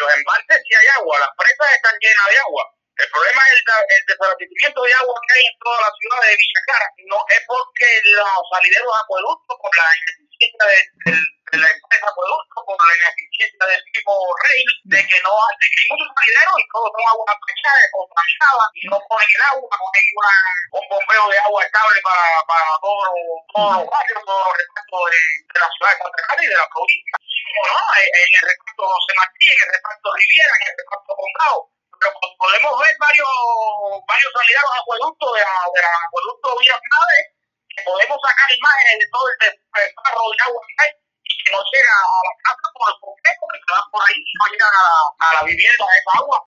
los embalses sí hay agua, las presas están llenas de agua. El problema es el desabastecimiento de agua que hay en toda la ciudad de Villa Clara. No es porque los salideros de acueducto, por la ineficiencia de la empresa acueducto, por la ineficiencia del tipo Rey, de que hay muchos salideros y todos son agua manchada, contaminada, y no ponen el agua, no hay un bombeo de agua estable para todos los barrios, todos los repartos de la ciudad de Santa Clara y de la provincia. No, en el reparto José Martí, en el reparto Riviera, en el reparto Condado. Pero podemos ver varios salideros acueductos de la acueducto Villas Naves, que podemos sacar imágenes de todo el desparro de agua que hay y que no llega a la casa por el complejo, que se va por ahí y no llega a la vivienda de esa agua.